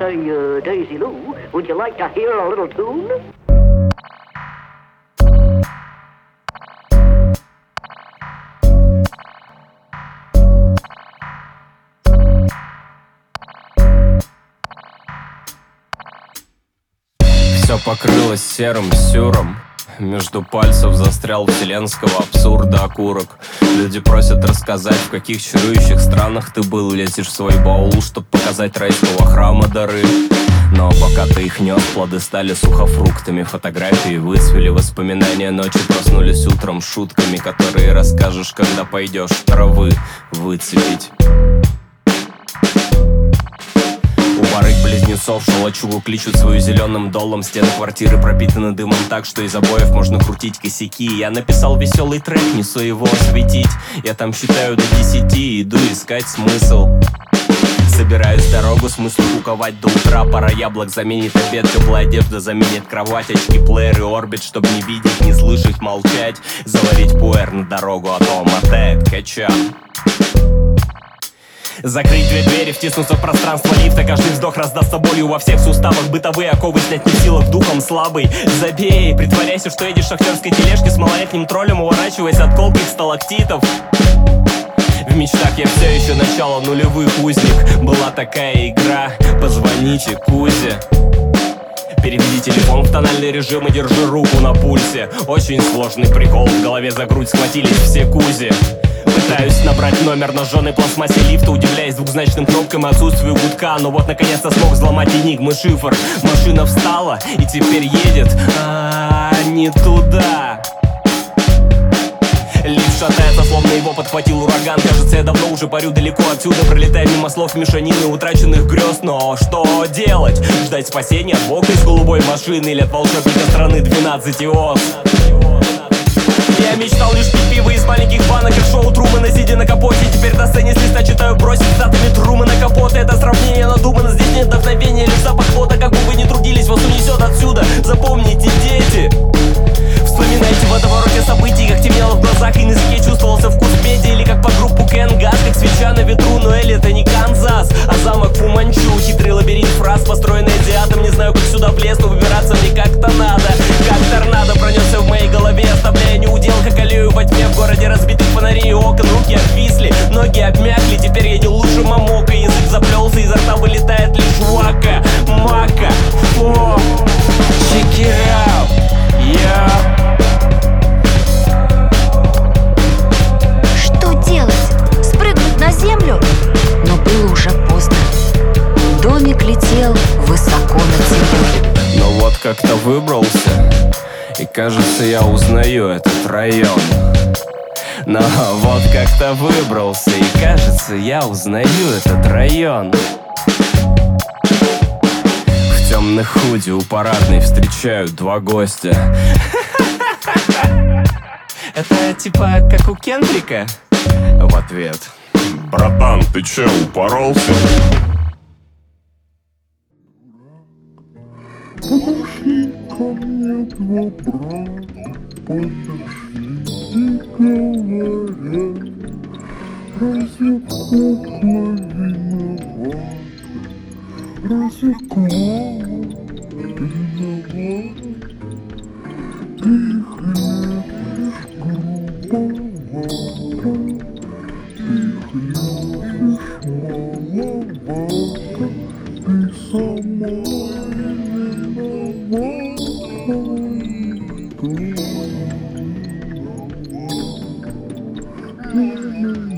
say, Daisy Lou, would you like to hear a little tune? Все покрылось серым сюром. Между пальцев застрял вселенского абсурда окурок. Люди просят рассказать, в каких чарующих странах ты был. Лезешь в свой баул, чтоб показать райского храма дары. Но пока ты их нес, плоды стали сухофруктами. Фотографии выцвели, воспоминания ночи проснулись утром шутками, которые расскажешь, когда пойдешь травы выцепить. У барыг-близнецов шалачугу кличут свою зеленым доллом. Стены квартиры пропитаны дымом так, что из обоев можно крутить косяки. Я написал веселый трек, несу его осветить. Я там считаю до 10, иду искать смысл. Собираюсь дорогу, смысл куковать до утра. Пара яблок заменит обед, теплая одежда заменит кровать. Очки, плеер и орбит, чтобы не видеть, не слышать, молчать. Заварить пуэр на дорогу, а то мотает качан. Закрыть две двери, втиснуться в пространство лифта. Каждый вздох раздастся болью во всех суставах. Бытовые оковы снять не в силах, духом слабый. Забей, притворяйся, что едешь в шахтерской тележке с малолетним троллем, уворачиваясь от колких сталактитов. В мечтах я все еще начало нулевых узник. Была такая игра, позвоните Кузе. Переведи телефон в тональный режим и держи руку на пульсе. Очень сложный прикол, в голове за грудь схватились все Кузи. Пытаюсь набрать номер на жженой пластмассе лифта, удивляясь двухзначным кнопкам и отсутствию гудка. Но вот наконец-то смог взломать энигмы шифр. Машина встала и теперь едет, не туда. Лифт шатается, словно его подхватил ураган. Кажется, я давно уже парю далеко отсюда, пролетая мимо слов мешанины утраченных грез. Но что делать? Ждать спасения от бога из голубой машины или от волшебника страны 12 ос? Я мечтал лишь пить пиво из маленьких банок, как шоу Трумана, сидя на капоте. Теперь на сцене с листа читаю бросить цитатами Трумана капота. Это сравнение надумано, здесь нет вдохновения, лишь запах пота. Как бы вы ни трудились, вас унесет отсюда. Запомните, дети, вспоминайте водовороте событий, как темнело в глазах и на языке чувствовался вкус меди. Или как под группу Кенгас, как свеча на ветру. Но Эль это не Канзас, а замок Фуманчу. Хитрый лабиринт фраз, построенный азиатом. Не знаю, как сюда влез, но выбираться мне как-то надо. Как торнадо пронесся в моей голове, оставляя неудел, как аллею во тьме. В городе разбитых фонарей и окон, руки обвисли, ноги обмякли. Теперь я не лучше Мамока, язык заплелся, изо рта вылетает лишь вака. Мака, о, check it out, yeah. Спрыгнуть на землю? Но было уже поздно. Домик летел высоко над землей. Но вот как-то выбрался, и кажется, я узнаю этот район. Но вот как-то выбрался, и кажется, я узнаю этот район. В темных худи у парадной встречают два гостя. Это типа как у Кендрика? В ответ: братан, ты че, упоролся? Подошли ко мне два брата, подошли и говорят: разве кукла виновата? Разве кукла виновата? Их нет лишь грубовато. Их любишь маловато, ты сама виновата.